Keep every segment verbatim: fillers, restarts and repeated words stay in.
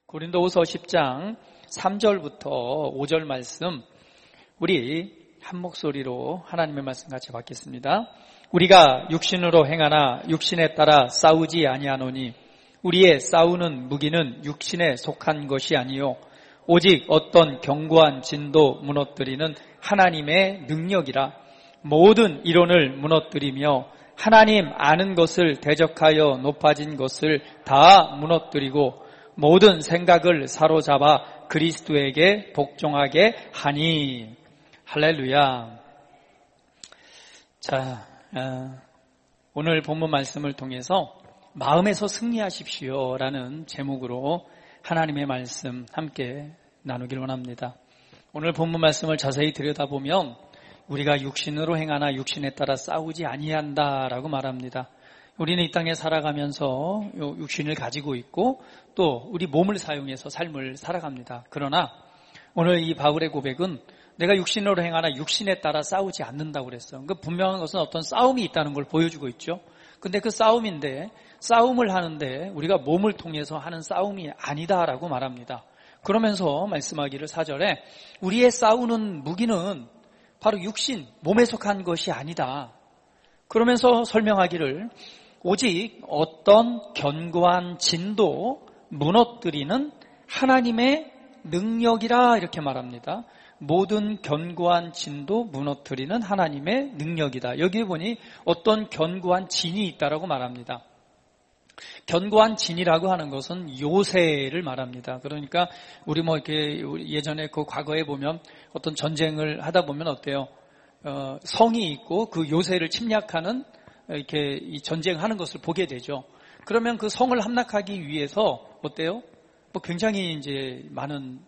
고린도후서 십 장 삼 절부터 오 절 말씀, 우리 한 목소리로 하나님의 말씀 같이 받겠습니다. 우리가 육신으로 행하나 육신에 따라 싸우지 아니하노니 우리의 싸우는 무기는 육신에 속한 것이 아니요 오직 어떤 견고한 진도 무너뜨리는 하나님의 능력이라. 모든 이론을 무너뜨리며 하나님 아는 것을 대적하여 높아진 것을 다 무너뜨리고 모든 생각을 사로잡아 그리스도에게 복종하게 하니. 할렐루야. 자, 오늘 본문 말씀을 통해서 마음에서 승리하십시오라는 제목으로 하나님의 말씀 함께 나누길 원합니다. 오늘 본문 말씀을 자세히 들여다보면 우리가 육신으로 행하나 육신에 따라 싸우지 아니한다라고 말합니다. 우리는 이 땅에 살아가면서 육신을 가지고 있고 또 우리 몸을 사용해서 삶을 살아갑니다. 그러나 오늘 이 바울의 고백은 내가 육신으로 행하나 육신에 따라 싸우지 않는다고 그랬어요. 그 분명한 것은 어떤 싸움이 있다는 걸 보여주고 있죠. 근데 그 싸움인데 싸움을 하는데 우리가 몸을 통해서 하는 싸움이 아니다라고 말합니다. 그러면서 말씀하기를 사 절에 우리의 싸우는 무기는 바로 육신, 몸에 속한 것이 아니다. 그러면서 설명하기를 오직 어떤 견고한 진도 무너뜨리는 하나님의 능력이라 이렇게 말합니다. 모든 견고한 진도 무너뜨리는 하나님의 능력이다. 여기에 보니 어떤 견고한 진이 있다라고 말합니다. 견고한 진이라고 하는 것은 요새를 말합니다. 그러니까 우리 뭐 이렇게 예전에 그 과거에 보면 어떤 전쟁을 하다 보면 어때요? 어, 성이 있고 그 요새를 침략하는 이렇게 이 전쟁하는 것을 보게 되죠. 그러면 그 성을 함락하기 위해서 어때요? 뭐 굉장히 이제 많은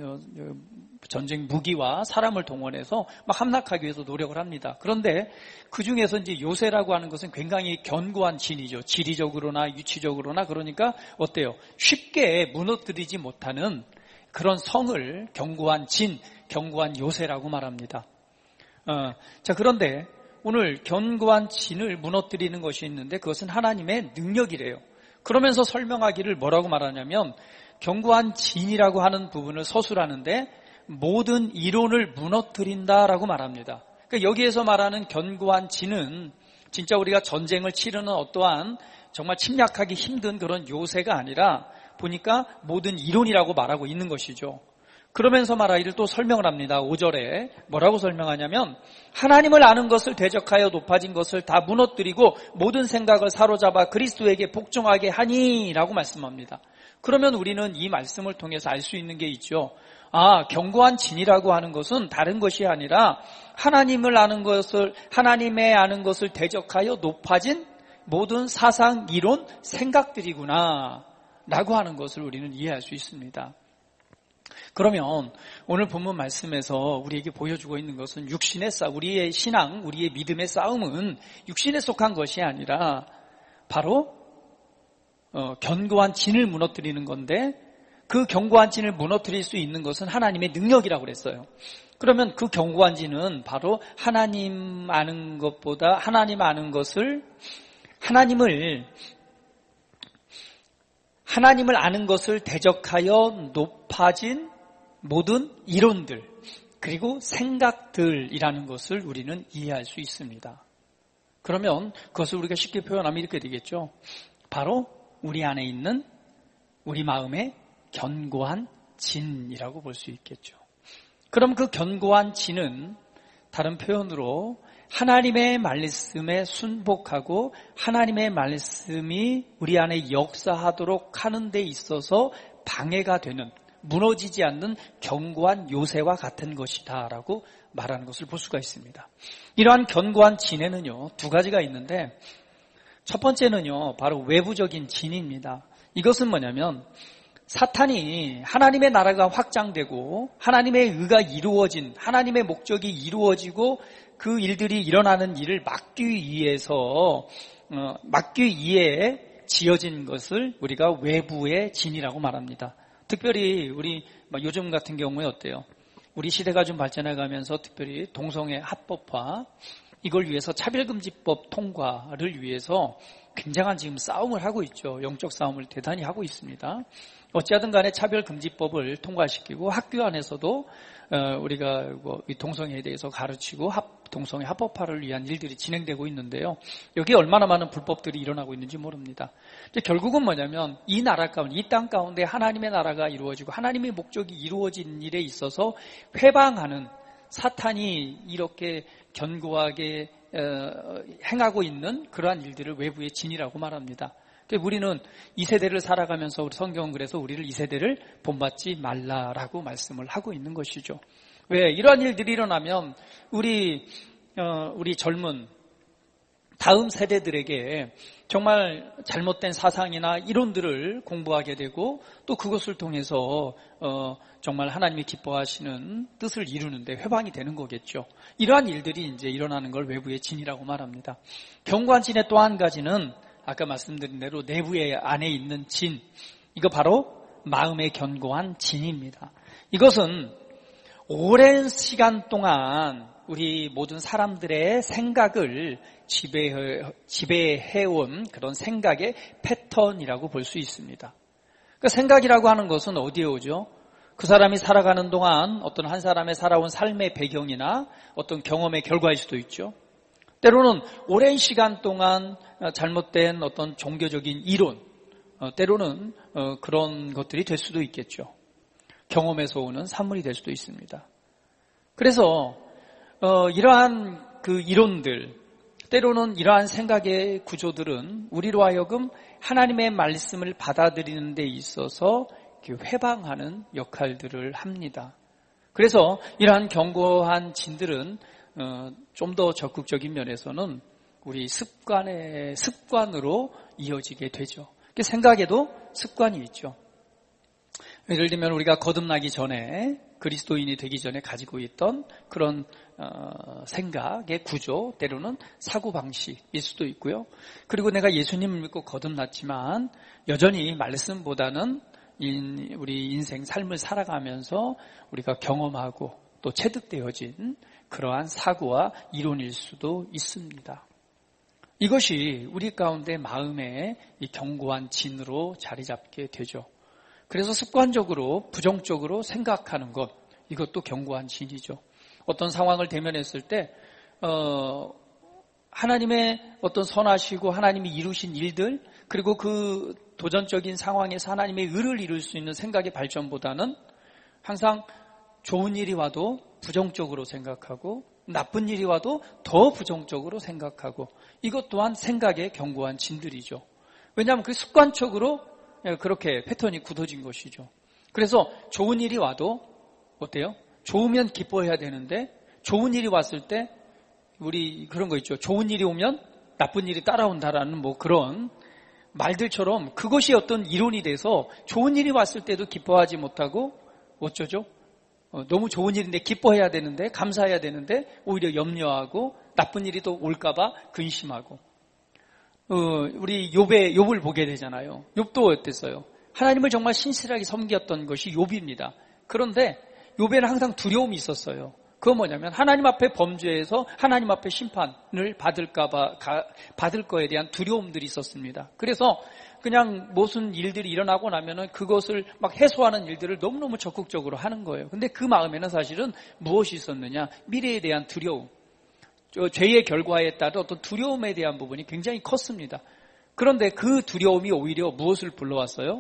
전쟁 무기와 사람을 동원해서 막 함락하기 위해서 노력을 합니다. 그런데 그 중에서 이제 요새라고 하는 것은 굉장히 견고한 진이죠. 지리적으로나 유치적으로나. 그러니까 어때요? 쉽게 무너뜨리지 못하는 그런 성을 견고한 진, 견고한 요새라고 말합니다. 어, 자, 그런데 오늘 견고한 진을 무너뜨리는 것이 있는데 그것은 하나님의 능력이래요. 그러면서 설명하기를 뭐라고 말하냐면 견고한 진이라고 하는 부분을 서술하는데 모든 이론을 무너뜨린다라고 말합니다. 그러니까 여기에서 말하는 견고한 진은 진짜 우리가 전쟁을 치르는 어떠한 정말 침략하기 힘든 그런 요새가 아니라 보니까 모든 이론이라고 말하고 있는 것이죠. 그러면서 말하기를 또 설명을 합니다. 오 절에 뭐라고 설명하냐면 하나님을 아는 것을 대적하여 높아진 것을 다 무너뜨리고 모든 생각을 사로잡아 그리스도에게 복종하게 하니 라고 말씀합니다. 그러면 우리는 이 말씀을 통해서 알 수 있는 게 있죠. 아, 견고한 진이라고 하는 것은 다른 것이 아니라 하나님을 아는 것을, 하나님의 아는 것을 대적하여 높아진 모든 사상, 이론, 생각들이구나 라고 하는 것을 우리는 이해할 수 있습니다. 그러면 오늘 본문 말씀에서 우리에게 보여주고 있는 것은 육신의 싸움, 우리의 신앙, 우리의 믿음의 싸움은 육신에 속한 것이 아니라 바로 어, 견고한 진을 무너뜨리는 건데 그 견고한 진을 무너뜨릴 수 있는 것은 하나님의 능력이라고 그랬어요. 그러면 그 견고한 진은 바로 하나님 아는 것보다 하나님 아는 것을 하나님을 하나님을 아는 것을 대적하여 높아진 모든 이론들 그리고 생각들이라는 것을 우리는 이해할 수 있습니다. 그러면 그것을 우리가 쉽게 표현하면 이렇게 되겠죠. 바로 우리 안에 있는 우리 마음의 견고한 진이라고 볼 수 있겠죠. 그럼 그 견고한 진은 다른 표현으로 하나님의 말씀에 순복하고 하나님의 말씀이 우리 안에 역사하도록 하는 데 있어서 방해가 되는, 무너지지 않는 견고한 요새와 같은 것이다 라고 말하는 것을 볼 수가 있습니다. 이러한 견고한 진에는요 두 가지가 있는데 첫 번째는요 바로 외부적인 진입니다. 이것은 뭐냐면 사탄이 하나님의 나라가 확장되고 하나님의 의가 이루어진, 하나님의 목적이 이루어지고 그 일들이 일어나는 일을 막기 위해서 어, 막기 위해 지어진 것을 우리가 외부의 진이라고 말합니다. 특별히 우리 요즘 같은 경우에 어때요? 우리 시대가 좀 발전해가면서 특별히 동성애 합법화, 이걸 위해서 차별금지법 통과를 위해서 굉장한 지금 싸움을 하고 있죠. 영적 싸움을 대단히 하고 있습니다. 어찌하든 간에 차별금지법을 통과시키고 학교 안에서도 우리가 동성애에 대해서 가르치고 동성애 합법화를 위한 일들이 진행되고 있는데요. 여기에 얼마나 많은 불법들이 일어나고 있는지 모릅니다. 결국은 뭐냐면 이 나라 가운데, 이 땅 가운데 하나님의 나라가 이루어지고 하나님의 목적이 이루어진 일에 있어서 회방하는, 사탄이 이렇게 견고하게 행하고 있는 그러한 일들을 외부의 진이라고 말합니다. 우리는 이 세대를 살아가면서 우리 성경은 그래서 우리를 이 세대를 본받지 말라라고 말씀을 하고 있는 것이죠. 왜? 이러한 일들이 일어나면 우리 어, 우리 젊은 다음 세대들에게 정말 잘못된 사상이나 이론들을 공부하게 되고 또 그것을 통해서 어, 정말 하나님이 기뻐하시는 뜻을 이루는데 회방이 되는 거겠죠. 이러한 일들이 이제 일어나는 걸 외부의 진이라고 말합니다. 견고한 진의 또 한 가지는 아까 말씀드린 대로 내부의 안에 있는 진, 이거 바로 마음의 견고한 진입니다. 이것은 오랜 시간 동안 우리 모든 사람들의 생각을 지배해, 지배해온 그런 생각의 패턴이라고 볼 수 있습니다. 그러니까 생각이라고 하는 것은 어디에 오죠? 그 사람이 살아가는 동안 어떤 한 사람의 살아온 삶의 배경이나 어떤 경험의 결과일 수도 있죠. 때로는 오랜 시간 동안 잘못된 어떤 종교적인 이론, 때로는 그런 것들이 될 수도 있겠죠. 경험에서 오는 산물이 될 수도 있습니다. 그래서 이러한 그 이론들, 때로는 이러한 생각의 구조들은 우리로 하여금 하나님의 말씀을 받아들이는 데 있어서 회방하는 역할들을 합니다. 그래서 이러한 견고한 진들은 어, 좀 더 적극적인 면에서는 우리 습관의 습관으로 이어지게 되죠. 생각에도 습관이 있죠. 예를 들면 우리가 거듭나기 전에, 그리스도인이 되기 전에 가지고 있던 그런 어, 생각의 구조, 때로는 사고방식일 수도 있고요. 그리고 내가 예수님을 믿고 거듭났지만 여전히 말씀보다는 인, 우리 인생 삶을 살아가면서 우리가 경험하고 또 체득되어진 그러한 사고와 이론일 수도 있습니다. 이것이 우리 가운데 마음의 이 견고한 진으로 자리 잡게 되죠. 그래서 습관적으로 부정적으로 생각하는 것, 이것도 견고한 진이죠. 어떤 상황을 대면했을 때 어, 하나님의 어떤 선하시고 하나님이 이루신 일들, 그리고 그 도전적인 상황에서 하나님의 의를 이룰 수 있는 생각의 발전보다는 항상 좋은 일이 와도 부정적으로 생각하고 나쁜 일이 와도 더 부정적으로 생각하고, 이것 또한 생각의 견고한 진들이죠. 왜냐하면 그 습관적으로 그렇게 패턴이 굳어진 것이죠. 그래서 좋은 일이 와도 어때요? 좋으면 기뻐해야 되는데 좋은 일이 왔을 때 우리 그런 거 있죠. 좋은 일이 오면 나쁜 일이 따라온다라는 뭐 그런 말들처럼 그것이 어떤 이론이 돼서 좋은 일이 왔을 때도 기뻐하지 못하고 어쩌죠? 어, 너무 좋은 일인데 기뻐해야 되는데 감사해야 되는데 오히려 염려하고 나쁜 일이 또 올까봐 근심하고. 어, 우리 욥의 욥을 보게 되잖아요. 욥도 어땠어요? 하나님을 정말 신실하게 섬겼던 것이 욥입니다. 그런데 욥에는 항상 두려움이 있었어요. 그건 뭐냐면 하나님 앞에 범죄해서 하나님 앞에 심판을 받을까봐 받을 거에 대한 두려움들이 있었습니다. 그래서 그냥 무슨 일들이 일어나고 나면은 그것을 막 해소하는 일들을 너무너무 적극적으로 하는 거예요. 근데 그 마음에는 사실은 무엇이 있었느냐? 미래에 대한 두려움, 죄의 결과에 따른 어떤 두려움에 대한 부분이 굉장히 컸습니다. 그런데 그 두려움이 오히려 무엇을 불러왔어요?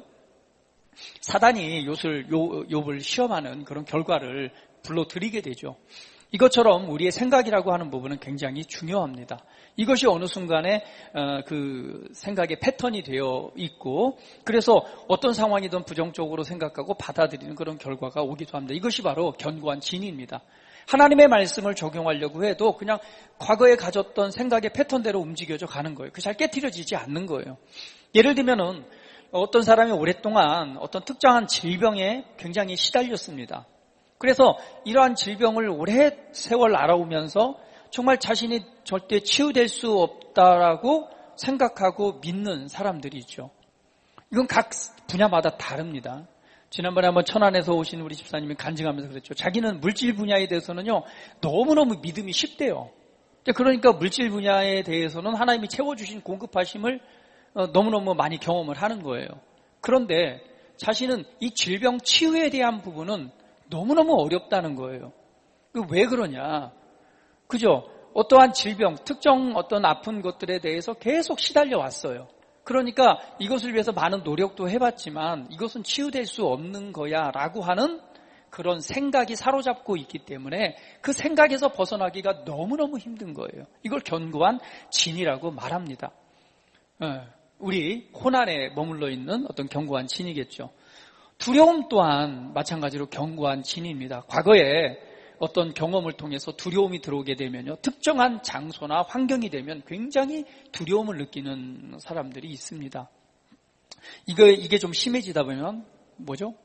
사단이 욥을, 욥을 시험하는 그런 결과를 불러들이게 되죠. 이것처럼 우리의 생각이라고 하는 부분은 굉장히 중요합니다. 이것이 어느 순간에 그 생각의 패턴이 되어 있고, 그래서 어떤 상황이든 부정적으로 생각하고 받아들이는 그런 결과가 오기도 합니다. 이것이 바로 견고한 진입니다. 하나님의 말씀을 적용하려고 해도 그냥 과거에 가졌던 생각의 패턴대로 움직여져 가는 거예요. 그 잘 깨트려지지 않는 거예요. 예를 들면은 어떤 사람이 오랫동안 어떤 특정한 질병에 굉장히 시달렸습니다. 그래서 이러한 질병을 오래 세월 알아오면서 정말 자신이 절대 치유될 수 없다라고 생각하고 믿는 사람들이 있죠. 이건 각 분야마다 다릅니다. 지난번에 한번 천안에서 오신 우리 집사님이 간증하면서 그랬죠. 자기는 물질 분야에 대해서는요, 너무너무 믿음이 쉽대요. 그러니까 물질 분야에 대해서는 하나님이 채워주신 공급하심을 너무너무 많이 경험을 하는 거예요. 그런데 자신은 이 질병 치유에 대한 부분은 너무너무 어렵다는 거예요. 왜 그러냐? 그죠? 어떠한 질병, 특정 어떤 아픈 것들에 대해서 계속 시달려 왔어요. 그러니까 이것을 위해서 많은 노력도 해봤지만 이것은 치유될 수 없는 거야 라고 하는 그런 생각이 사로잡고 있기 때문에 그 생각에서 벗어나기가 너무너무 힘든 거예요. 이걸 견고한 진이라고 말합니다. 우리 혼안에 머물러 있는 어떤 견고한 진이겠죠. 두려움 또한 마찬가지로 견고한 진입니다. 과거에 어떤 경험을 통해서 두려움이 들어오게 되면요, 특정한 장소나 환경이 되면 굉장히 두려움을 느끼는 사람들이 있습니다. 이거, 이게 좀 심해지다 보면 뭐죠?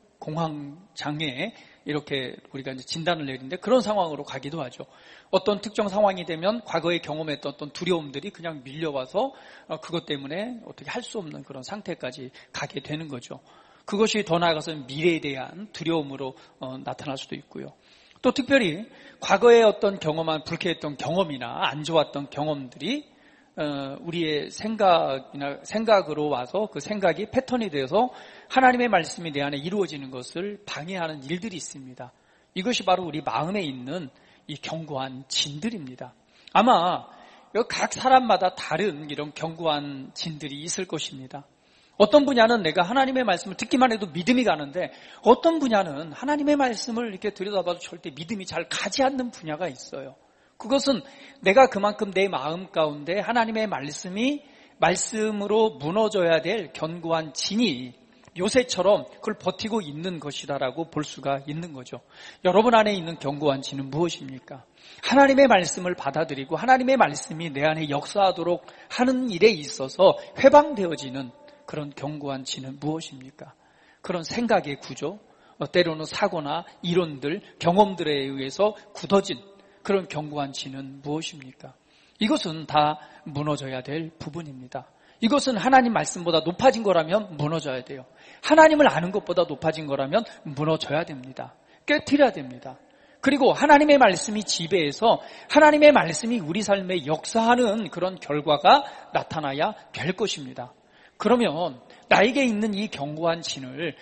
공황장애, 이렇게 우리가 이제 진단을 내리는데 그런 상황으로 가기도 하죠. 어떤 특정 상황이 되면 과거에 경험했던 어떤 두려움들이 그냥 밀려와서 그것 때문에 어떻게 할 수 없는 그런 상태까지 가게 되는 거죠. 그것이 더 나아가서는 미래에 대한 두려움으로 어, 나타날 수도 있고요. 또 특별히 과거에 어떤 경험한 불쾌했던 경험이나 안 좋았던 경험들이 어, 우리의 생각이나 생각으로 와서 그 생각이 패턴이 되어서 하나님의 말씀이 내 안에 이루어지는 것을 방해하는 일들이 있습니다. 이것이 바로 우리 마음에 있는 이 견고한 진들입니다. 아마 각 사람마다 다른 이런 견고한 진들이 있을 것입니다. 어떤 분야는 내가 하나님의 말씀을 듣기만 해도 믿음이 가는데 어떤 분야는 하나님의 말씀을 이렇게 들여다봐도 절대 믿음이 잘 가지 않는 분야가 있어요. 그것은 내가 그만큼 내 마음 가운데 하나님의 말씀이 말씀으로 무너져야 될 견고한 진이 요새처럼 그걸 버티고 있는 것이다라고 볼 수가 있는 거죠. 여러분 안에 있는 견고한 진은 무엇입니까? 하나님의 말씀을 받아들이고 하나님의 말씀이 내 안에 역사하도록 하는 일에 있어서 회방되어지는 그런 견고한 진은 무엇입니까? 그런 생각의 구조, 때로는 사고나 이론들, 경험들에 의해서 굳어진 그런 견고한 진은 무엇입니까? 이것은 다 무너져야 될 부분입니다. 이것은 하나님 말씀보다 높아진 거라면 무너져야 돼요. 하나님을 아는 것보다 높아진 거라면 무너져야 됩니다. 깨트려야 됩니다. 그리고 하나님의 말씀이 지배해서 하나님의 말씀이 우리 삶에 역사하는 그런 결과가 나타나야 될 것입니다. 그러면 나에게 있는 이 견고한 진을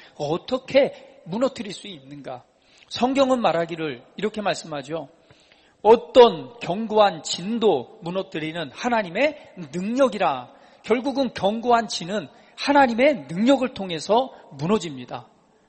어떻게 무너뜨릴 수 있는가? 성경은 말하기를 이렇게 말씀하죠. 어떤 견고한 진도 무너뜨리는 하나님의 능력이라. 결국은 견고한 진은 하나님의 능력을 통해서 무너집니다.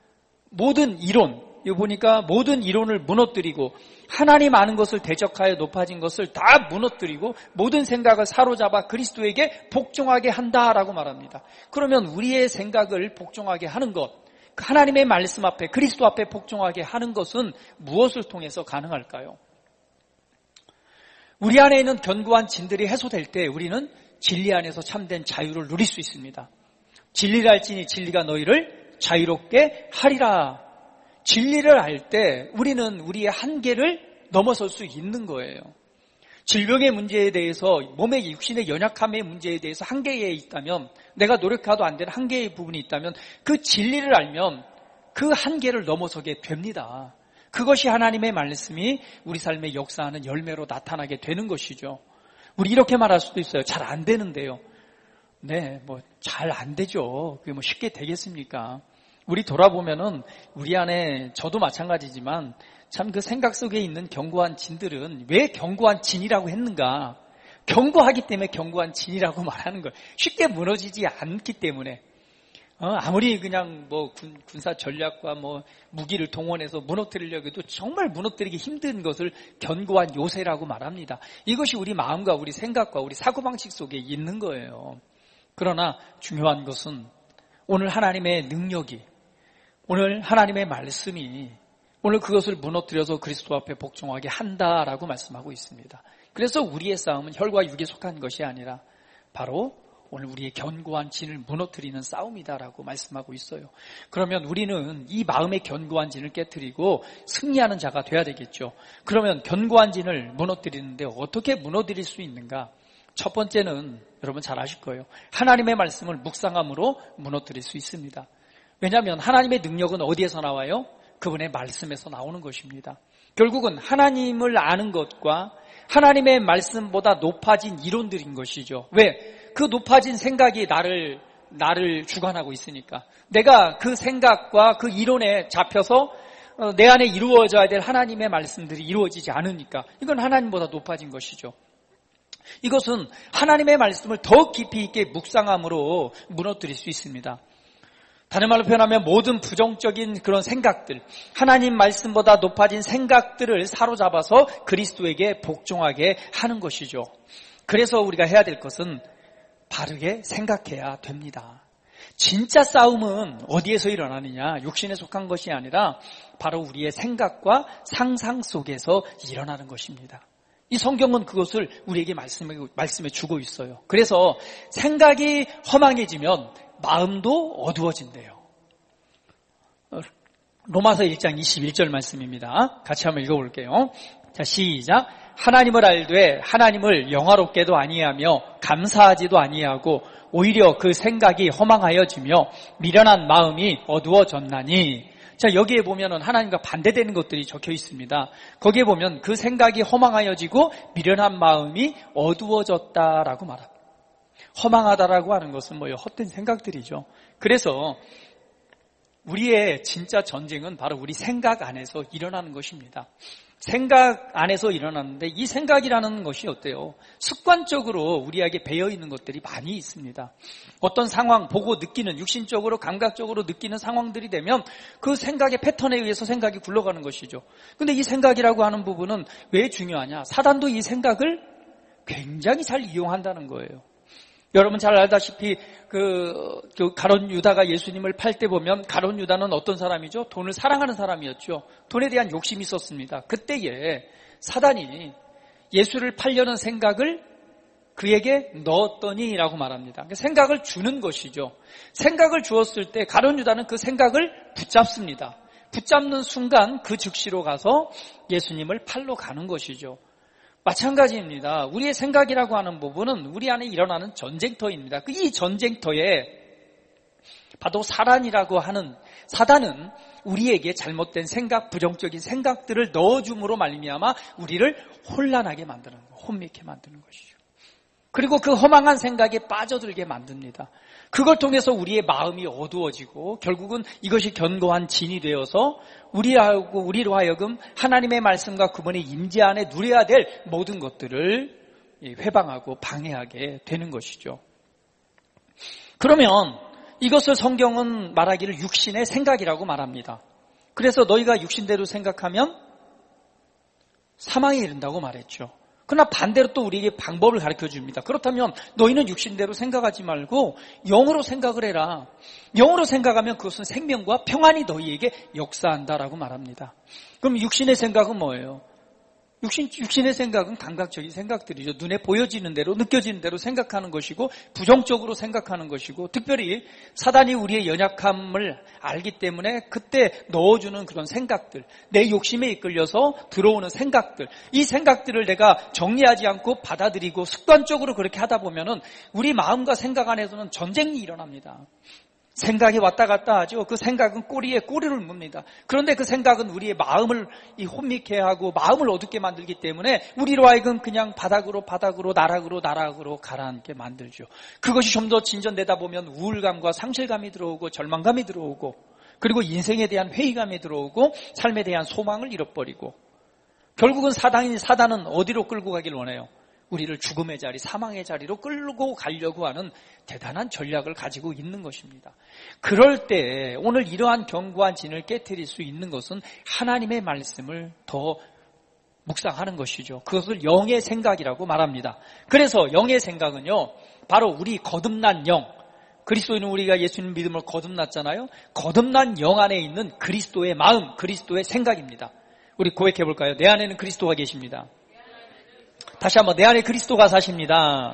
모든 이론, 여기 보니까 모든 이론을 무너뜨리고 하나님 아는 것을 대적하여 높아진 것을 다 무너뜨리고 모든 생각을 사로잡아 그리스도에게 복종하게 한다라고 말합니다. 그러면 우리의 생각을 복종하게 하는 것, 하나님의 말씀 앞에 그리스도 앞에 복종하게 하는 것은 무엇을 통해서 가능할까요? 우리 안에 있는 견고한 진들이 해소될 때 우리는 진리 안에서 참된 자유를 누릴 수 있습니다. 진리를 알지니 진리가 너희를 자유롭게 하리라. 진리를 알 때 우리는 우리의 한계를 넘어설 수 있는 거예요. 질병의 문제에 대해서 몸의 육신의 연약함의 문제에 대해서 한계에 있다면 내가 노력해도 안 되는 한계의 부분이 있다면 그 진리를 알면 그 한계를 넘어서게 됩니다. 그것이 하나님의 말씀이 우리 삶의 역사하는 열매로 나타나게 되는 것이죠. 우리 이렇게 말할 수도 있어요. 잘 안 되는데요. 네, 뭐 잘 안 되죠. 그게 뭐 쉽게 되겠습니까? 우리 돌아보면은 우리 안에 저도 마찬가지지만 참 그 생각 속에 있는 견고한 진들은 왜 견고한 진이라고 했는가? 견고하기 때문에 견고한 진이라고 말하는 거예요. 쉽게 무너지지 않기 때문에. 어, 아무리 그냥 뭐 군, 군사 전략과 뭐 무기를 동원해서 무너뜨리려고 해도 정말 무너뜨리기 힘든 것을 견고한 요새라고 말합니다. 이것이 우리 마음과 우리 생각과 우리 사고방식 속에 있는 거예요. 그러나 중요한 것은 오늘 하나님의 능력이, 오늘 하나님의 말씀이 오늘 그것을 무너뜨려서 그리스도 앞에 복종하게 한다라고 말씀하고 있습니다. 그래서 우리의 싸움은 혈과 육에 속한 것이 아니라 바로 오늘 우리의 견고한 진을 무너뜨리는 싸움이다라고 말씀하고 있어요. 그러면 우리는 이 마음의 견고한 진을 깨트리고 승리하는 자가 돼야 되겠죠. 그러면 견고한 진을 무너뜨리는데 어떻게 무너뜨릴 수 있는가? 첫 번째는 여러분 잘 아실 거예요. 하나님의 말씀을 묵상함으로 무너뜨릴 수 있습니다. 왜냐하면 하나님의 능력은 어디에서 나와요? 그분의 말씀에서 나오는 것입니다. 결국은 하나님을 아는 것과 하나님의 말씀보다 높아진 이론들인 것이죠. 왜? 그 높아진 생각이 나를 나를 주관하고 있으니까. 내가 그 생각과 그 이론에 잡혀서 내 안에 이루어져야 될 하나님의 말씀들이 이루어지지 않으니까 이건 하나님보다 높아진 것이죠. 이것은 하나님의 말씀을 더 깊이 있게 묵상함으로 무너뜨릴 수 있습니다. 다른 말로 표현하면 모든 부정적인 그런 생각들, 하나님 말씀보다 높아진 생각들을 사로잡아서 그리스도에게 복종하게 하는 것이죠. 그래서 우리가 해야 될 것은 바르게 생각해야 됩니다. 진짜 싸움은 어디에서 일어나느냐? 육신에 속한 것이 아니라 바로 우리의 생각과 상상 속에서 일어나는 것입니다. 이 성경은 그것을 우리에게 말씀해, 말씀해 주고 있어요. 그래서 생각이 허망해지면 마음도 어두워진대요. 로마서 일 장 이십일 절 말씀입니다. 같이 한번 읽어볼게요. 자, 시작. 하나님을 알되 하나님을 영화롭게도 아니하며 감사하지도 아니하고 오히려 그 생각이 허망하여지며 미련한 마음이 어두워졌나니. 자, 여기에 보면은 하나님과 반대되는 것들이 적혀 있습니다. 거기에 보면 그 생각이 허망하여지고 미련한 마음이 어두워졌다라고 말합니다. 허망하다라고 하는 것은 뭐예요? 헛된 생각들이죠. 그래서 우리의 진짜 전쟁은 바로 우리 생각 안에서 일어나는 것입니다. 생각 안에서 일어나는데 이 생각이라는 것이 어때요? 습관적으로 우리에게 배어있는 것들이 많이 있습니다. 어떤 상황 보고 느끼는, 육신적으로 감각적으로 느끼는 상황들이 되면 그 생각의 패턴에 의해서 생각이 굴러가는 것이죠. 근데 이 생각이라고 하는 부분은 왜 중요하냐? 사단도 이 생각을 굉장히 잘 이용한다는 거예요. 여러분 잘 알다시피 그, 그 가룟 유다가 예수님을 팔 때 보면 가룟 유다는 어떤 사람이죠? 돈을 사랑하는 사람이었죠. 돈에 대한 욕심이 있었습니다. 그때에 사단이 예수를 팔려는 생각을 그에게 넣었더니라고 말합니다. 생각을 주는 것이죠. 생각을 주었을 때 가룟 유다는 그 생각을 붙잡습니다. 붙잡는 순간 그 즉시로 가서 예수님을 팔러 가는 것이죠. 마찬가지입니다. 우리의 생각이라고 하는 부분은 우리 안에 일어나는 전쟁터입니다. 이 전쟁터에 바로 사단이라고 하는 사단은 우리에게 잘못된 생각, 부정적인 생각들을 넣어줌으로 말미암아 우리를 혼란하게 만드는 거, 혼미케 만드는 것이죠. 그리고 그 허망한 생각에 빠져들게 만듭니다. 그걸 통해서 우리의 마음이 어두워지고 결국은 이것이 견고한 진이 되어서 우리하고 우리로 하여금 하나님의 말씀과 그분의 임재 안에 누려야 될 모든 것들을 회방하고 방해하게 되는 것이죠. 그러면 이것을 성경은 말하기를 육신의 생각이라고 말합니다. 그래서 너희가 육신대로 생각하면 사망에 이른다고 말했죠. 그러나 반대로 또 우리에게 방법을 가르쳐 줍니다. 그렇다면 너희는 육신대로 생각하지 말고 영으로 생각을 해라. 영으로 생각하면 그것은 생명과 평안이 너희에게 역사한다라고 말합니다. 그럼 육신의 생각은 뭐예요? 육신, 육신의 생각은 감각적인 생각들이죠. 눈에 보여지는 대로 느껴지는 대로 생각하는 것이고 부정적으로 생각하는 것이고 특별히 사단이 우리의 연약함을 알기 때문에 그때 넣어주는 그런 생각들, 내 욕심에 이끌려서 들어오는 생각들, 이 생각들을 내가 정리하지 않고 받아들이고 습관적으로 그렇게 하다 보면은 우리 마음과 생각 안에서는 전쟁이 일어납니다. 생각이 왔다 갔다 하죠. 그 생각은 꼬리에 꼬리를 묻니다. 그런데 그 생각은 우리의 마음을 혼미케 하고 마음을 어둡게 만들기 때문에 우리로 하여금 그냥 바닥으로 바닥으로 나락으로 나락으로 가라앉게 만들죠. 그것이 좀 더 진전되다 보면 우울감과 상실감이 들어오고 절망감이 들어오고 그리고 인생에 대한 회의감이 들어오고 삶에 대한 소망을 잃어버리고 결국은 사단인 사단은 어디로 끌고 가길 원해요? 우리를 죽음의 자리, 사망의 자리로 끌고 가려고 하는 대단한 전략을 가지고 있는 것입니다. 그럴 때 오늘 이러한 견고한 진을 깨트릴 수 있는 것은 하나님의 말씀을 더 묵상하는 것이죠. 그것을 영의 생각이라고 말합니다. 그래서 영의 생각은요, 바로 우리 거듭난 영, 그리스도인은 우리가 예수님 믿음으로 거듭났잖아요. 거듭난 영 안에 있는 그리스도의 마음, 그리스도의 생각입니다. 우리 고백해 볼까요? 내 안에는 그리스도가 계십니다. 다시 한번 내 안에 그리스도가 사십니다.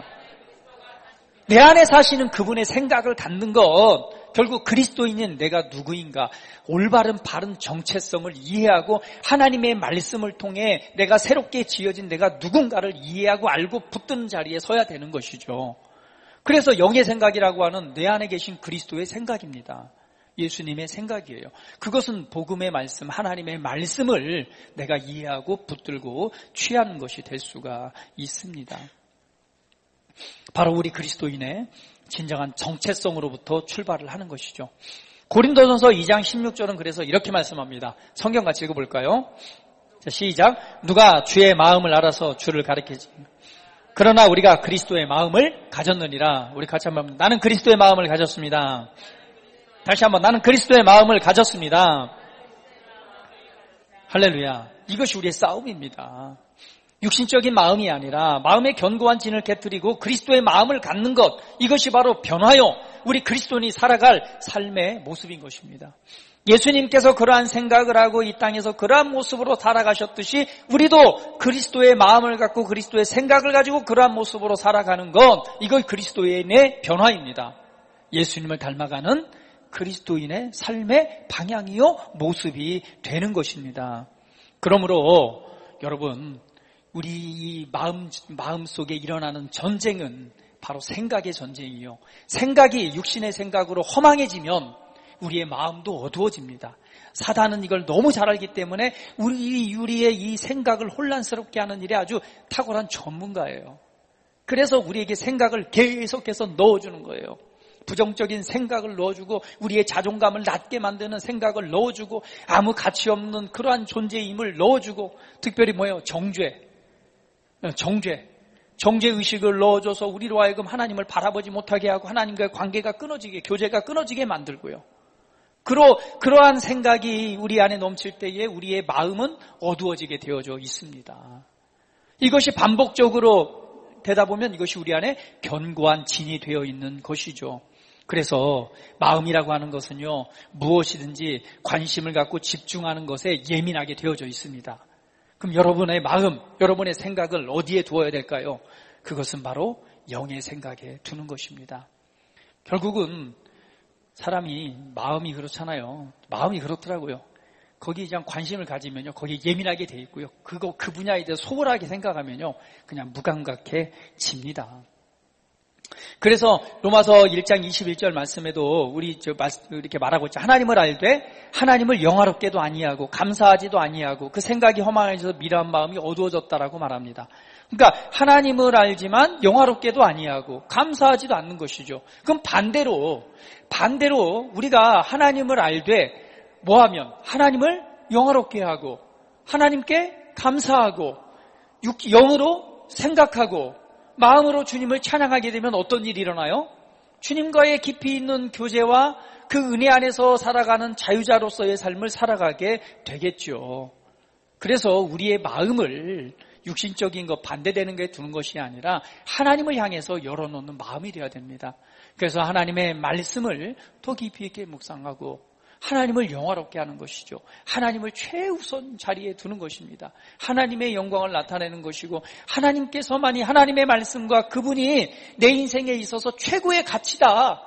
내 안에 사시는 그분의 생각을 갖는 것, 결국 그리스도인인 내가 누구인가, 올바른 바른 정체성을 이해하고 하나님의 말씀을 통해 내가 새롭게 지어진 내가 누군가를 이해하고 알고 붙드는 자리에 서야 되는 것이죠. 그래서 영의 생각이라고 하는 내 안에 계신 그리스도의 생각입니다. 예수님의 생각이에요. 그것은 복음의 말씀, 하나님의 말씀을 내가 이해하고 붙들고 취하는 것이 될 수가 있습니다. 바로 우리 그리스도인의 진정한 정체성으로부터 출발을 하는 것이죠. 고린도전서 이 장 십육 절은 그래서 이렇게 말씀합니다. 성경 같이 읽어볼까요? 자, 시작. 누가 주의 마음을 알아서 주를 가리키지. 그러나 우리가 그리스도의 마음을 가졌느니라. 우리 같이 한번 나는 그리스도의 마음을 가졌습니다. 다시 한번 나는 그리스도의 마음을 가졌습니다. 할렐루야. 이것이 우리의 싸움입니다. 육신적인 마음이 아니라 마음의 견고한 진을 깨뜨리고 그리스도의 마음을 갖는 것, 이것이 바로 변화요 우리 그리스도인이 살아갈 삶의 모습인 것입니다. 예수님께서 그러한 생각을 하고 이 땅에서 그러한 모습으로 살아가셨듯이 우리도 그리스도의 마음을 갖고 그리스도의 생각을 가지고 그러한 모습으로 살아가는 것, 이거 그리스도인의 변화입니다. 예수님을 닮아가는 그리스도인의 삶의 방향이요 모습이 되는 것입니다. 그러므로 여러분, 우리 이 마음, 마음속에 일어나는 전쟁은 바로 생각의 전쟁이요. 생각이 육신의 생각으로 허망해지면 우리의 마음도 어두워집니다. 사단은 이걸 너무 잘 알기 때문에 우리, 우리의 이 생각을 혼란스럽게 하는 일에 아주 탁월한 전문가예요. 그래서 우리에게 생각을 계속해서 넣어주는 거예요. 부정적인 생각을 넣어주고 우리의 자존감을 낮게 만드는 생각을 넣어주고 아무 가치 없는 그러한 존재임을 넣어주고 특별히 뭐예요? 정죄. 정죄. 정죄의식을 넣어줘서 우리로 하여금 하나님을 바라보지 못하게 하고 하나님과의 관계가 끊어지게, 교제가 끊어지게 만들고요. 그러, 그러한 생각이 우리 안에 넘칠 때에 우리의 마음은 어두워지게 되어져 있습니다. 이것이 반복적으로 되다 보면 이것이 우리 안에 견고한 진이 되어 있는 것이죠. 그래서 마음이라고 하는 것은요, 무엇이든지 관심을 갖고 집중하는 것에 예민하게 되어져 있습니다. 그럼 여러분의 마음, 여러분의 생각을 어디에 두어야 될까요? 그것은 바로 영의 생각에 두는 것입니다. 결국은 사람이 마음이 그렇잖아요. 마음이 그렇더라고요. 거기에 그냥 관심을 가지면요, 거기에 예민하게 돼 있고요. 그거 그 분야에 대해 소홀하게 생각하면요, 그냥 무감각해집니다. 그래서 로마서 일 장 이십일 절 말씀에도 우리 저 이렇게 말하고 있죠. 하나님을 알되 하나님을 영화롭게도 아니하고 감사하지도 아니하고 그 생각이 허망해져서 미련한 마음이 어두워졌다라고 말합니다. 그러니까 하나님을 알지만 영화롭게도 아니하고 감사하지도 않는 것이죠. 그럼 반대로 반대로 우리가 하나님을 알되 뭐하면 하나님을 영화롭게 하고 하나님께 감사하고 영으로 생각하고 마음으로 주님을 찬양하게 되면 어떤 일이 일어나요? 주님과의 깊이 있는 교제와 그 은혜 안에서 살아가는 자유자로서의 삶을 살아가게 되겠죠. 그래서 우리의 마음을 육신적인 것, 반대되는 게 두는 것이 아니라 하나님을 향해서 열어놓는 마음이 되어야 됩니다. 그래서 하나님의 말씀을 더 깊이 있게 묵상하고 하나님을 영화롭게 하는 것이죠. 하나님을 최우선 자리에 두는 것입니다. 하나님의 영광을 나타내는 것이고 하나님께서만이 하나님의 말씀과 그분이 내 인생에 있어서 최고의 가치다.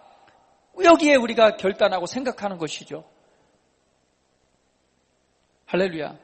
여기에 우리가 결단하고 생각하는 것이죠. 할렐루야.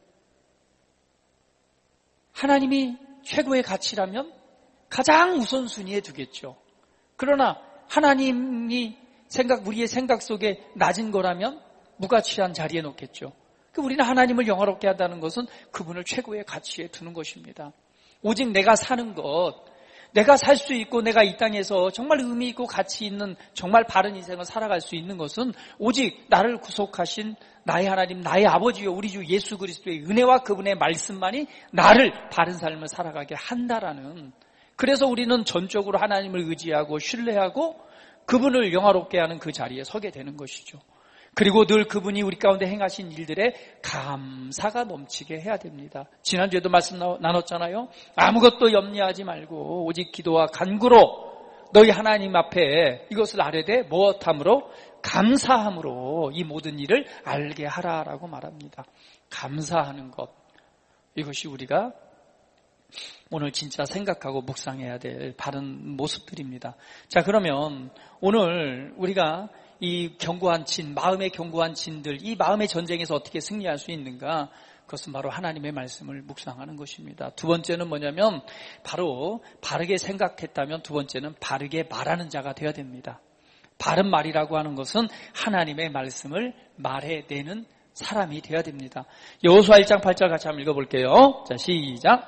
하나님이 최고의 가치라면 가장 우선순위에 두겠죠. 그러나 하나님이 생각, 우리의 생각 속에 낮은 거라면 무가치한 자리에 놓겠죠. 우리는 하나님을 영화롭게 한다는 것은 그분을 최고의 가치에 두는 것입니다. 오직 내가 사는 것, 내가 살 수 있고 내가 이 땅에서 정말 의미 있고 가치 있는 정말 바른 인생을 살아갈 수 있는 것은 오직 나를 구속하신 나의 하나님, 나의 아버지요 우리 주 예수 그리스도의 은혜와 그분의 말씀만이 나를 바른 삶을 살아가게 한다라는, 그래서 우리는 전적으로 하나님을 의지하고 신뢰하고 그분을 영화롭게 하는 그 자리에 서게 되는 것이죠. 그리고 늘 그분이 우리 가운데 행하신 일들에 감사가 넘치게 해야 됩니다. 지난주에도 말씀 나눴잖아요. 아무것도 염려하지 말고 오직 기도와 간구로 너희 하나님 앞에 이것을 아뢰되 무엇함으로? 감사함으로 이 모든 일을 알게 하라라고 말합니다. 감사하는 것, 이것이 우리가 오늘 진짜 생각하고 묵상해야 될 바른 모습들입니다. 자, 그러면 오늘 우리가 이 견고한 진, 마음의 견고한 진들, 이 마음의 전쟁에서 어떻게 승리할 수 있는가? 그것은 바로 하나님의 말씀을 묵상하는 것입니다. 두 번째는 뭐냐면 바로 바르게 생각했다면 두 번째는 바르게 말하는 자가 되어야 됩니다. 바른 말이라고 하는 것은 하나님의 말씀을 말해내는 사람이 되어야 됩니다. 여호수아 일 장 팔 절 같이 한번 읽어볼게요. 자, 시작.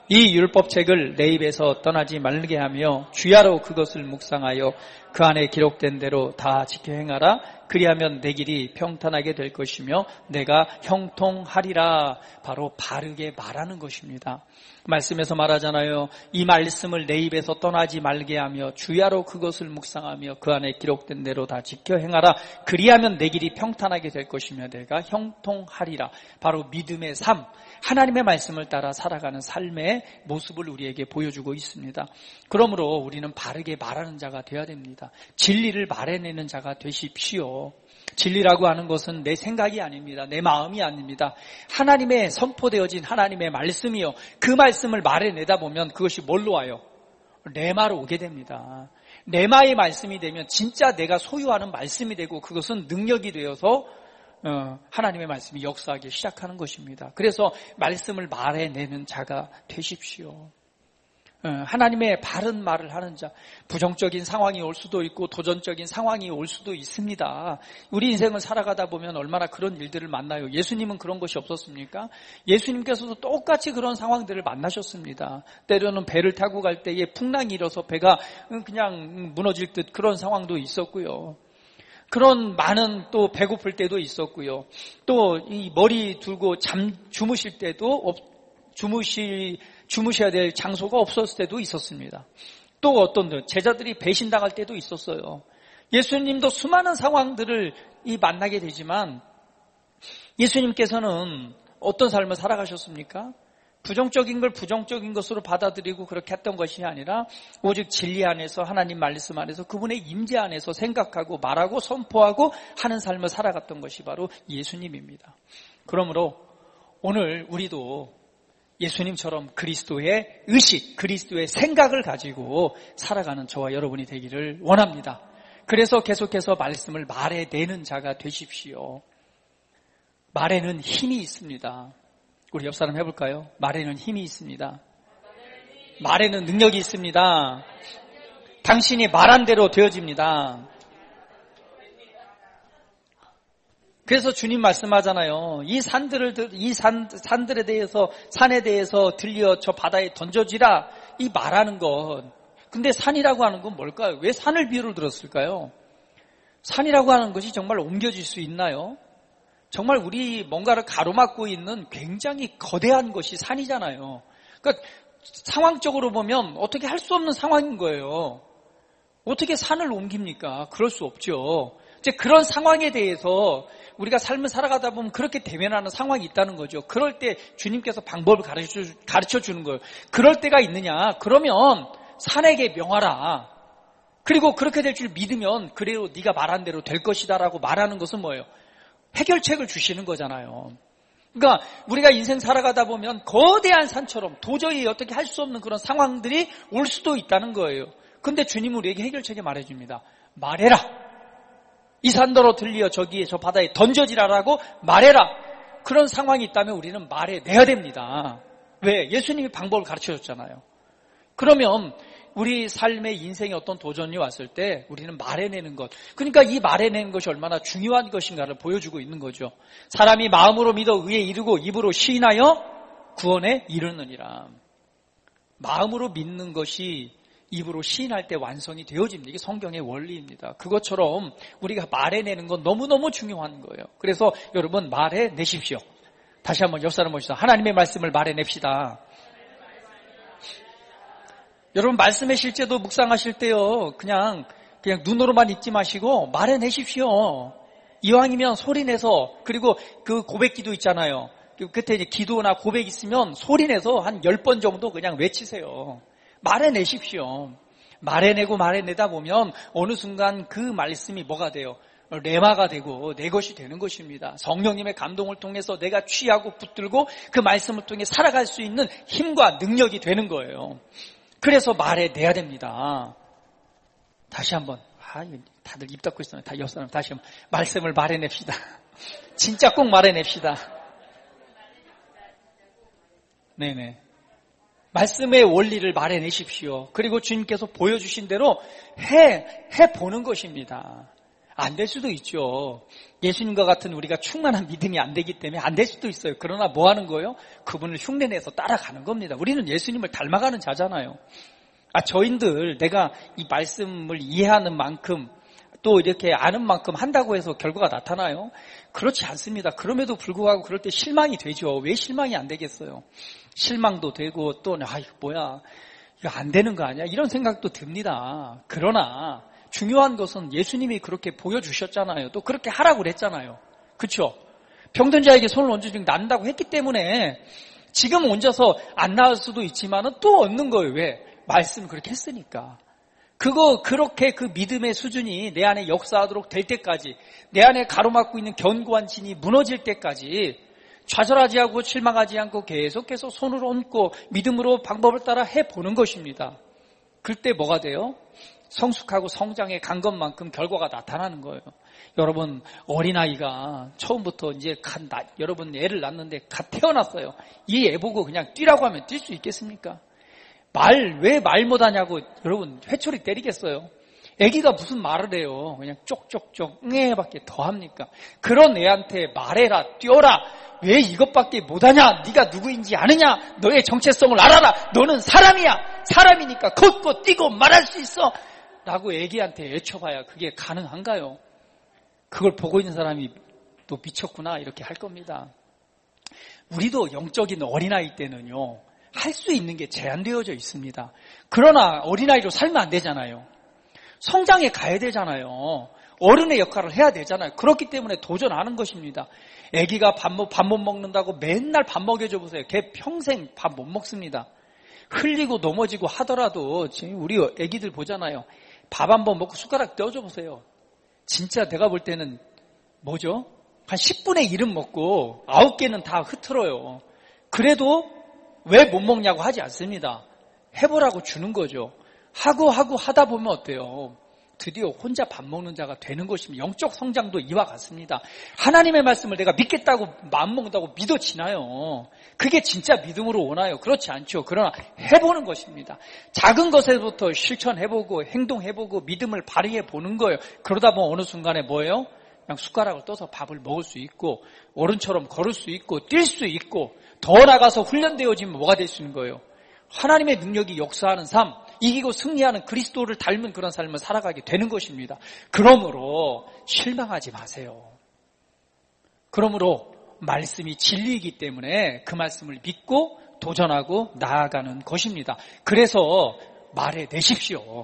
이 율법책을 내 입에서 떠나지 말게 하며 주야로 그것을 묵상하여 그 안에 기록된 대로 다 지켜 행하라. 그리하면 내 길이 평탄하게 될 것이며 내가 형통하리라. 바로 바르게 말하는 것입니다. 말씀에서 말하잖아요. 이 말씀을 내 입에서 떠나지 말게 하며 주야로 그것을 묵상하며 그 안에 기록된 대로 다 지켜 행하라. 그리하면 내 길이 평탄하게 될 것이며 내가 형통하리라. 바로 믿음의 삶, 하나님의 말씀을 따라 살아가는 삶의 모습을 우리에게 보여주고 있습니다. 그러므로 우리는 바르게 말하는 자가 되어야 됩니다. 진리를 말해내는 자가 되십시오. 진리라고 하는 것은 내 생각이 아닙니다. 내 마음이 아닙니다. 하나님의 선포되어진 하나님의 말씀이요. 그 말씀을 말해내다 보면 그것이 뭘로 와요? 레마로 오게 됩니다. 레마의 말씀이 되면 진짜 내가 소유하는 말씀이 되고 그것은 능력이 되어서 하나님의 말씀이 역사하기 시작하는 것입니다. 그래서 말씀을 말해내는 자가 되십시오. 하나님의 바른 말을 하는 자, 부정적인 상황이 올 수도 있고 도전적인 상황이 올 수도 있습니다. 우리 인생을 살아가다 보면 얼마나 그런 일들을 만나요. 예수님은 그런 것이 없었습니까? 예수님께서도 똑같이 그런 상황들을 만나셨습니다. 때로는 배를 타고 갈 때에 풍랑이 일어서 배가 그냥 무너질 듯 그런 상황도 있었고요. 그런 많은 또 배고플 때도 있었고요. 또 이 머리 들고 잠 주무실 때도 주무시 주무셔야 될 장소가 없었을 때도 있었습니다. 또 어떤 제자들이 배신당할 때도 있었어요. 예수님도 수많은 상황들을 이 만나게 되지만 예수님께서는 어떤 삶을 살아가셨습니까? 부정적인 걸 부정적인 것으로 받아들이고 그렇게 했던 것이 아니라 오직 진리 안에서 하나님 말씀 안에서 그분의 임재 안에서 생각하고 말하고 선포하고 하는 삶을 살아갔던 것이 바로 예수님입니다. 그러므로 오늘 우리도 예수님처럼 그리스도의 의식, 그리스도의 생각을 가지고 살아가는 저와 여러분이 되기를 원합니다. 그래서 계속해서 말씀을 말해내는 자가 되십시오. 말에는 힘이 있습니다. 우리 옆 사람 해볼까요? 말에는 힘이 있습니다. 말에는 능력이 있습니다. 당신이 말한 대로 되어집니다. 그래서 주님 말씀하잖아요. 이 산들을, 이 산, 산들에 대해서, 산에 대해서 들려 저 바다에 던져지라. 이 말하는 것. 근데 산이라고 하는 건 뭘까요? 왜 산을 비유를 들었을까요? 산이라고 하는 것이 정말 옮겨질 수 있나요? 정말 우리 뭔가를 가로막고 있는 굉장히 거대한 것이 산이잖아요. 그러니까 상황적으로 보면 어떻게 할 수 없는 상황인 거예요. 어떻게 산을 옮깁니까? 그럴 수 없죠. 이제 그런 상황에 대해서 우리가 삶을 살아가다 보면 그렇게 대면하는 상황이 있다는 거죠. 그럴 때 주님께서 방법을 가르쳐, 가르쳐 주는 거예요. 그럴 때가 있느냐? 그러면 산에게 명하라. 그리고 그렇게 될 줄 믿으면 그래요 네가 말한 대로 될 것이다 라고 말하는 것은 뭐예요? 해결책을 주시는 거잖아요. 그러니까 우리가 인생 살아가다 보면 거대한 산처럼 도저히 어떻게 할 수 없는 그런 상황들이 올 수도 있다는 거예요. 근데 주님은 우리에게 해결책을 말해줍니다. 말해라. 이 산더러 들려 저기에 저 바다에 던져지라라고 말해라. 그런 상황이 있다면 우리는 말해내야 됩니다. 왜? 예수님이 방법을 가르쳐줬잖아요. 그러면 우리 삶의 인생에 어떤 도전이 왔을 때 우리는 말해내는 것. 그러니까 이 말해내는 것이 얼마나 중요한 것인가를 보여주고 있는 거죠. 사람이 마음으로 믿어 의에 이르고 입으로 시인하여 구원에 이르느니라. 마음으로 믿는 것이 입으로 시인할 때 완성이 되어집니다. 이게 성경의 원리입니다. 그것처럼 우리가 말해내는 건 너무너무 중요한 거예요. 그래서 여러분 말해내십시오. 다시 한번 옆 사람 보시죠. 하나님의 말씀을 말해냅시다. 여러분 말씀의 실제도 묵상하실 때요. 그냥 그냥 눈으로만 읽지 마시고 말해내십시오. 이왕이면 소리내서 그리고 그 고백기도 있잖아요. 그때 이제 기도나 고백 있으면 소리내서 한 열 번 정도 그냥 외치세요. 말해내십시오. 말해내고 말해내다 보면 어느 순간 그 말씀이 뭐가 돼요? 레마가 되고 내 것이 되는 것입니다. 성령님의 감동을 통해서 내가 취하고 붙들고 그 말씀을 통해 살아갈 수 있는 힘과 능력이 되는 거예요. 그래서 말해내야 됩니다. 다시 한번 아, 다들 입 닫고 있어요. 다 옆 사람 다시 한번 말씀을 말해냅시다. 진짜 꼭 말해냅시다. 네네. 말씀의 원리를 말해내십시오. 그리고 주님께서 보여주신 대로 해, 해보는 것입니다. 안 될 수도 있죠. 예수님과 같은 우리가 충만한 믿음이 안 되기 때문에 안 될 수도 있어요. 그러나 뭐 하는 거예요? 그분을 흉내내서 따라가는 겁니다. 우리는 예수님을 닮아가는 자잖아요. 아, 저인들 내가 이 말씀을 이해하는 만큼 또 이렇게 아는 만큼 한다고 해서 결과가 나타나요? 그렇지 않습니다. 그럼에도 불구하고 그럴 때 실망이 되죠. 왜 실망이 안 되겠어요? 실망도 되고 또 아, 이거 뭐야? 이거 안 되는 거 아니야? 이런 생각도 듭니다. 그러나 중요한 것은 예수님이 그렇게 보여주셨잖아요. 또 그렇게 하라고 그랬잖아요. 그렇죠? 병든 자에게 손을 얹어주면 난다고 했기 때문에 지금 얹어서 안 나을 수도 있지만 또 얻는 거예요. 왜? 말씀을 그렇게 했으니까. 그거 그렇게 그 믿음의 수준이 내 안에 역사하도록 될 때까지, 내 안에 가로막고 있는 견고한 진이 무너질 때까지 좌절하지 않고 실망하지 않고 계속해서 손을 얹고 믿음으로 방법을 따라 해보는 것입니다. 그때 뭐가 돼요? 성숙하고 성장해 간 것만큼 결과가 나타나는 거예요. 여러분, 어린아이가 처음부터 이제 갓, 나, 여러분 애를 낳는데 갓 태어났어요. 이 애 보고 그냥 뛰라고 하면 뛸 수 있겠습니까? 말, 왜 말 못하냐고 여러분 회초리 때리겠어요? 애기가 무슨 말을 해요? 그냥 쪽쪽쪽 응애밖에 더 합니까? 그런 애한테 말해라, 뛰어라. 왜 이것밖에 못하냐? 네가 누구인지 아느냐? 너의 정체성을 알아라. 너는 사람이야. 사람이니까 걷고 뛰고 말할 수 있어. 라고 애기한테 외쳐봐야 그게 가능한가요? 그걸 보고 있는 사람이 또 미쳤구나 이렇게 할 겁니다. 우리도 영적인 어린아이 때는요, 할 수 있는 게 제한되어져 있습니다. 그러나 어린아이로 살면 안 되잖아요. 성장해 가야 되잖아요. 어른의 역할을 해야 되잖아요. 그렇기 때문에 도전하는 것입니다. 아기가 밥 못 먹는다고 맨날 밥 먹여줘 보세요. 걔 평생 밥 못 먹습니다. 흘리고 넘어지고 하더라도 지금 우리 아기들 보잖아요. 밥 한 번 먹고 숟가락 떼어줘 보세요. 진짜 내가 볼 때는 뭐죠? 한 십 분의 일은 먹고 아홉 개는 다 흐트러요. 그래도 왜 못 먹냐고 하지 않습니다. 해보라고 주는 거죠. 하고 하고 하다 보면 어때요? 드디어 혼자 밥 먹는 자가 되는 것입니다. 영적 성장도 이와 같습니다. 하나님의 말씀을 내가 믿겠다고 마음 먹는다고 믿어지나요? 그게 진짜 믿음으로 오나요? 그렇지 않죠. 그러나 해보는 것입니다. 작은 것에부터 실천해보고 행동해보고 믿음을 발휘해보는 거예요. 그러다 보면 어느 순간에 뭐예요? 그냥 숟가락을 떠서 밥을 먹을 수 있고 어른처럼 걸을 수 있고 뛸 수 있고 더 나가서 훈련되어지면 뭐가 될 수 있는 거예요? 하나님의 능력이 역사하는 삶, 이기고 승리하는 그리스도를 닮은 그런 삶을 살아가게 되는 것입니다. 그러므로 실망하지 마세요. 그러므로 말씀이 진리이기 때문에 그 말씀을 믿고 도전하고 나아가는 것입니다. 그래서 말해내십시오.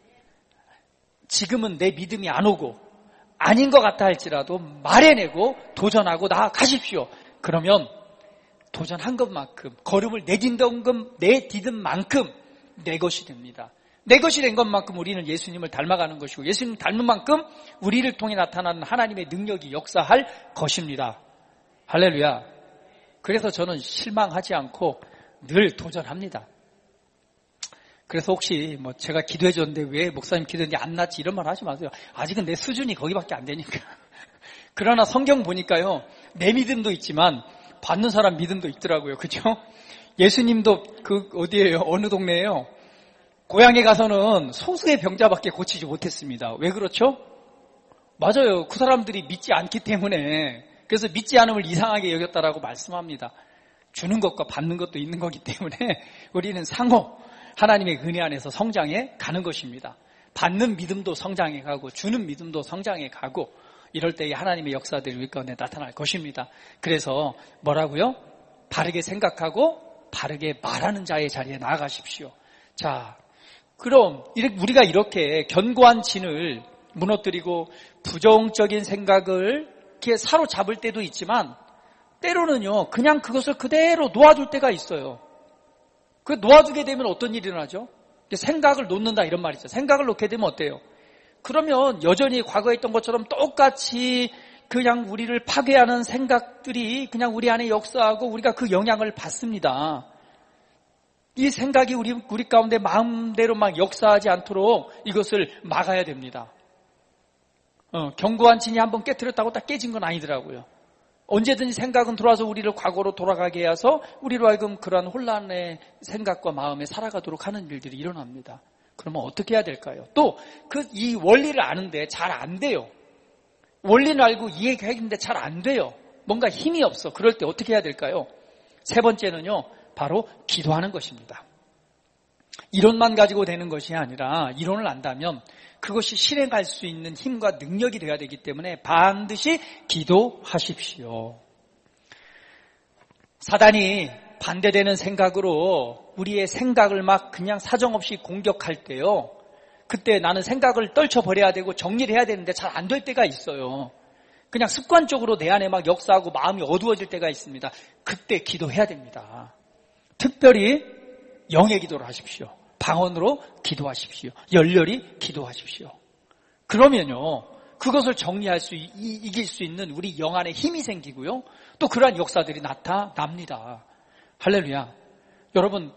지금은 내 믿음이 안 오고 아닌 것 같다 할지라도 말해내고 도전하고 나아가십시오. 그러면 도전한 것만큼, 걸음을 내딛은 것, 내딛은 만큼 내 것이 됩니다. 내 것이 된 것만큼 우리는 예수님을 닮아가는 것이고 예수님 닮은 만큼 우리를 통해 나타나는 하나님의 능력이 역사할 것입니다. 할렐루야. 그래서 저는 실망하지 않고 늘 도전합니다. 그래서 혹시 뭐 제가 기도해 줬는데 왜 목사님 기도했는데 안 났지 이런 말 하지 마세요. 아직은 내 수준이 거기밖에 안 되니까. 그러나 성경 보니까요, 내 믿음도 있지만 받는 사람 믿음도 있더라고요. 그죠? 예수님도 그 어디에요? 어느 동네에요? 고향에 가서는 소수의 병자밖에 고치지 못했습니다. 왜 그렇죠? 맞아요. 그 사람들이 믿지 않기 때문에, 그래서 믿지 않음을 이상하게 여겼다라고 말씀합니다. 주는 것과 받는 것도 있는 거기 때문에 우리는 상호 하나님의 은혜 안에서 성장해 가는 것입니다. 받는 믿음도 성장해 가고 주는 믿음도 성장해 가고 이럴 때에 하나님의 역사들이 우리 가운데 나타날 것입니다. 그래서 뭐라고요? 바르게 생각하고 바르게 말하는 자의 자리에 나아가십시오. 자, 그럼 우리가 이렇게 견고한 진을 무너뜨리고 부정적인 생각을 이렇게 사로잡을 때도 있지만 때로는요, 그냥 그것을 그대로 놓아둘 때가 있어요. 그 놓아두게 되면 어떤 일이 일어나죠? 생각을 놓는다 이런 말이죠. 생각을 놓게 되면 어때요? 그러면 여전히 과거에 있던 것처럼 똑같이 그냥 우리를 파괴하는 생각들이 그냥 우리 안에 역사하고 우리가 그 영향을 받습니다. 이 생각이 우리, 우리 가운데 마음대로 막 역사하지 않도록 이것을 막아야 됩니다. 어, 견고한 진이 한번 깨트렸다고 딱 깨진 건 아니더라고요. 언제든지 생각은 들어와서 우리를 과거로 돌아가게 해서 우리로 하여금 그러한 혼란의 생각과 마음에 살아가도록 하는 일들이 일어납니다. 그러면 어떻게 해야 될까요? 또 그 이 원리를 아는데 잘 안 돼요. 원리는 알고 이해하겠는데 잘 안 돼요. 뭔가 힘이 없어. 그럴 때 어떻게 해야 될까요? 세 번째는요, 바로 기도하는 것입니다. 이론만 가지고 되는 것이 아니라 이론을 안다면 그것이 실행할 수 있는 힘과 능력이 되어야 되기 때문에 반드시 기도하십시오. 사단이 반대되는 생각으로 우리의 생각을 막 그냥 사정없이 공격할 때요, 그때 나는 생각을 떨쳐버려야 되고 정리를 해야 되는데 잘 안 될 때가 있어요. 그냥 습관적으로 내 안에 막 역사하고 마음이 어두워질 때가 있습니다. 그때 기도해야 됩니다. 특별히 영의 기도를 하십시오. 방언으로 기도하십시오. 열렬히 기도하십시오. 그러면요, 그것을 정리할 수, 이, 이길 수 있는 우리 영 안에 힘이 생기고요, 또 그러한 역사들이 나타납니다. 할렐루야. 여러분,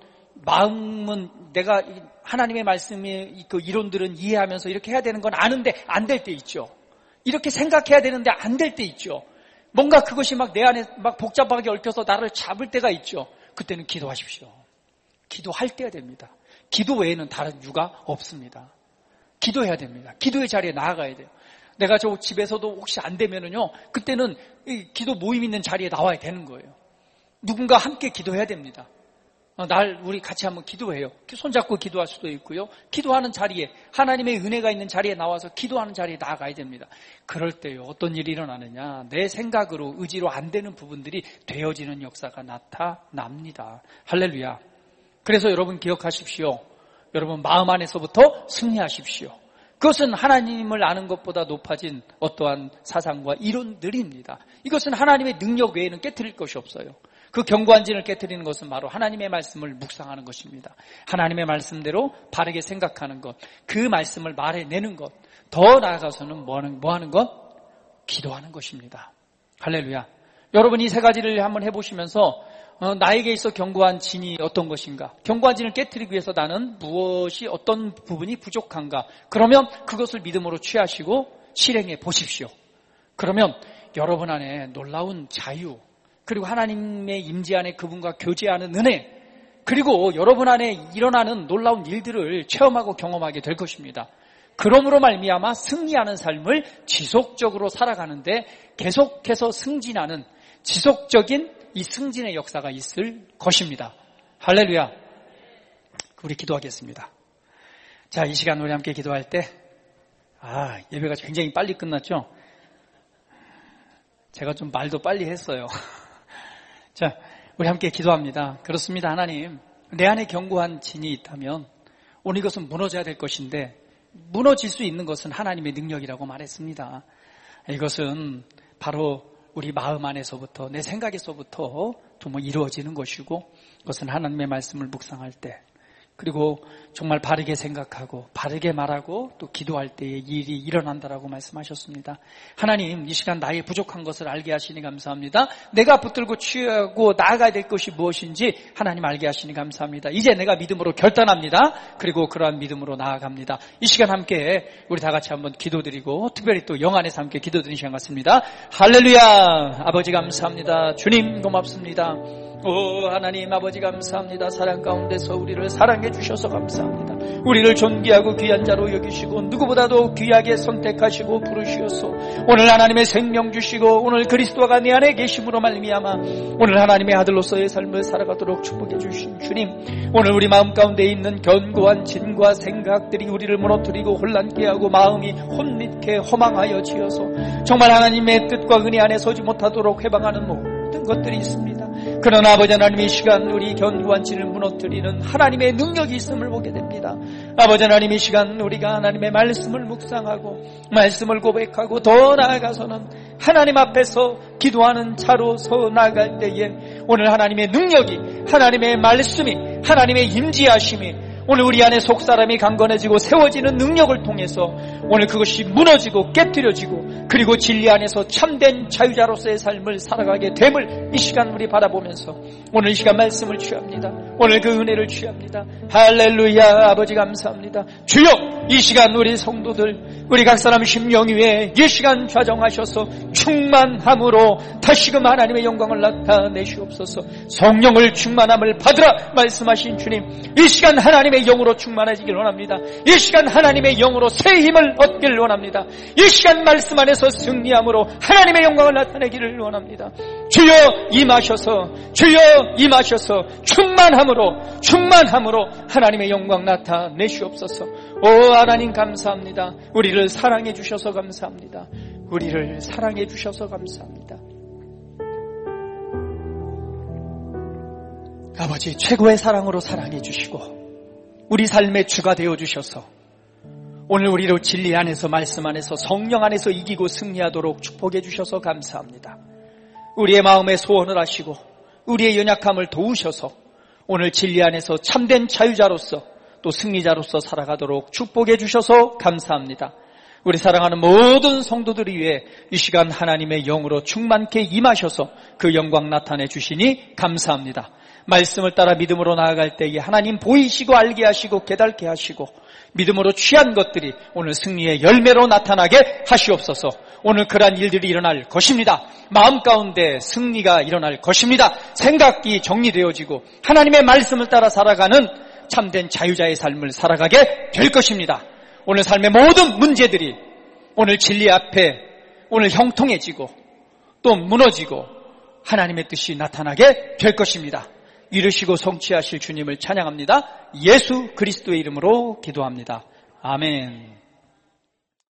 마음은 내가 하나님의 말씀의 그 이론들은 이해하면서 이렇게 해야 되는 건 아는데 안 될 때 있죠. 이렇게 생각해야 되는데 안 될 때 있죠. 뭔가 그것이 막 내 안에 막 복잡하게 얽혀서 나를 잡을 때가 있죠. 그때는 기도하십시오. 기도할 때야 됩니다. 기도 외에는 다른 이유가 없습니다. 기도해야 됩니다. 기도의 자리에 나아가야 돼요. 내가 저 집에서도 혹시 안 되면은요, 그때는 이 기도 모임 있는 자리에 나와야 되는 거예요. 누군가 함께 기도해야 됩니다. 날 우리 같이 한번 기도해요. 손잡고 기도할 수도 있고요. 기도하는 자리에, 하나님의 은혜가 있는 자리에 나와서 기도하는 자리에 나아가야 됩니다. 그럴 때요, 어떤 일이 일어나느냐, 내 생각으로, 의지로 안 되는 부분들이 되어지는 역사가 나타납니다. 할렐루야. 그래서 여러분 기억하십시오. 여러분 마음 안에서부터 승리하십시오. 그것은 하나님을 아는 것보다 높아진 어떠한 사상과 이론들입니다. 이것은 하나님의 능력 외에는 깨트릴 것이 없어요. 그 견고한 진을 깨트리는 것은 바로 하나님의 말씀을 묵상하는 것입니다. 하나님의 말씀대로 바르게 생각하는 것, 그 말씀을 말해내는 것, 더 나아가서는 뭐 하는, 뭐 하는 것? 기도하는 것입니다. 할렐루야. 여러분 이 세 가지를 한번 해보시면서 어, 나에게 있어 견고한 진이 어떤 것인가? 견고한 진을 깨트리기 위해서 나는 무엇이, 어떤 부분이 부족한가? 그러면 그것을 믿음으로 취하시고 실행해 보십시오. 그러면 여러분 안에 놀라운 자유, 그리고 하나님의 임재 안에 그분과 교제하는 은혜, 그리고 여러분 안에 일어나는 놀라운 일들을 체험하고 경험하게 될 것입니다. 그러므로 말미암아 승리하는 삶을 지속적으로 살아가는데 계속해서 승진하는 지속적인 이 승진의 역사가 있을 것입니다. 할렐루야. 우리 기도하겠습니다. 자, 이 시간 우리 함께 기도할 때, 아, 예배가 굉장히 빨리 끝났죠? 제가 좀 말도 빨리 했어요. 자, 우리 함께 기도합니다. 그렇습니다. 하나님, 내 안에 견고한 진이 있다면 오늘 이것은 무너져야 될 것인데 무너질 수 있는 것은 하나님의 능력이라고 말했습니다. 이것은 바로 우리 마음 안에서부터, 내 생각에서부터 정말 이루어지는 것이고, 그것은 하나님의 말씀을 묵상할 때, 그리고 정말 바르게 생각하고 바르게 말하고 또 기도할 때에 일이 일어난다라고 말씀하셨습니다. 하나님, 이 시간 나의 부족한 것을 알게 하시니 감사합니다. 내가 붙들고 취하고 나아가야 될 것이 무엇인지 하나님 알게 하시니 감사합니다. 이제 내가 믿음으로 결단합니다. 그리고 그러한 믿음으로 나아갑니다. 이 시간 함께 우리 다 같이 한번 기도드리고, 특별히 또 영 안에서 함께 기도드리는 시간 같습니다. 할렐루야. 아버지 감사합니다. 주님 고맙습니다. 오 하나님 아버지 감사합니다. 사랑 가운데서 우리를 사랑해 주셔서 감사합니다. 우리를 존귀하고 귀한 자로 여기시고 누구보다도 귀하게 선택하시고 부르시어서 오늘 하나님의 생명 주시고 오늘 그리스도가 내 안에 계심으로 말미암아 오늘 하나님의 아들로서의 삶을 살아가도록 축복해 주신 주님, 오늘 우리 마음 가운데 있는 견고한 진과 생각들이 우리를 무너뜨리고 혼란케 하고 마음이 혼미케 허망하여 지어서 정말 하나님의 뜻과 은혜 안에 서지 못하도록 해방하는 모든 것들이 있습니다. 그러나 아버지 하나님, 이 시간 우리 견고한 진을 무너뜨리는 하나님의 능력이 있음을 보게 됩니다. 아버지 하나님, 이 시간 우리가 하나님의 말씀을 묵상하고 말씀을 고백하고 더 나아가서는 하나님 앞에서 기도하는 자로서 나아갈 때에 오늘 하나님의 능력이, 하나님의 말씀이, 하나님의 임재하심이 오늘 우리 안에 속사람이 강건해지고 세워지는 능력을 통해서 오늘 그것이 무너지고 깨트려지고 그리고 진리 안에서 참된 자유자로서의 삶을 살아가게 됨을 이 시간 우리 바라보면서 오늘 이 시간 말씀을 취합니다. 오늘 그 은혜를 취합니다. 할렐루야. 아버지 감사합니다. 주여, 이 시간 우리 성도들, 우리 각 사람 심령 위에 이 시간 좌정하셔서 충만함으로 다시금 하나님의 영광을 나타내시옵소서. 성령을 충만함을 받으라 말씀하신 주님, 이 시간 하나님의 하나님의 영으로 충만해지길 원합니다. 이 시간 하나님의 영으로 새 힘을 얻기를 원합니다. 이 시간 말씀 안에서 승리함으로 하나님의 영광을 나타내기를 원합니다. 주여 임하셔서 주여 임하셔서 충만함으로 충만함으로 하나님의 영광 나타내시옵소서. 오 하나님 감사합니다. 우리를 사랑해 주셔서 감사합니다. 우리를 사랑해 주셔서 감사합니다. 아버지 최고의 사랑으로 사랑해 주시고 우리 삶의 주가 되어 주셔서 오늘 우리로 진리 안에서 말씀 안에서 성령 안에서 이기고 승리하도록 축복해 주셔서 감사합니다. 우리의 마음에 소원을 하시고 우리의 연약함을 도우셔서 오늘 진리 안에서 참된 자유자로서 또 승리자로서 살아가도록 축복해 주셔서 감사합니다. 우리 사랑하는 모든 성도들을 위해 이 시간 하나님의 영으로 충만케 임하셔서 그 영광 나타내 주시니 감사합니다. 말씀을 따라 믿음으로 나아갈 때에 하나님 보이시고 알게 하시고 깨닫게 하시고 믿음으로 취한 것들이 오늘 승리의 열매로 나타나게 하시옵소서. 오늘 그러한 일들이 일어날 것입니다. 마음 가운데 승리가 일어날 것입니다. 생각이 정리되어지고 하나님의 말씀을 따라 살아가는 참된 자유자의 삶을 살아가게 될 것입니다. 오늘 삶의 모든 문제들이 오늘 진리 앞에 오늘 형통해지고 또 무너지고 하나님의 뜻이 나타나게 될 것입니다. 이루시고 성취하실 주님을 찬양합니다. 예수 그리스도의 이름으로 기도합니다. 아멘.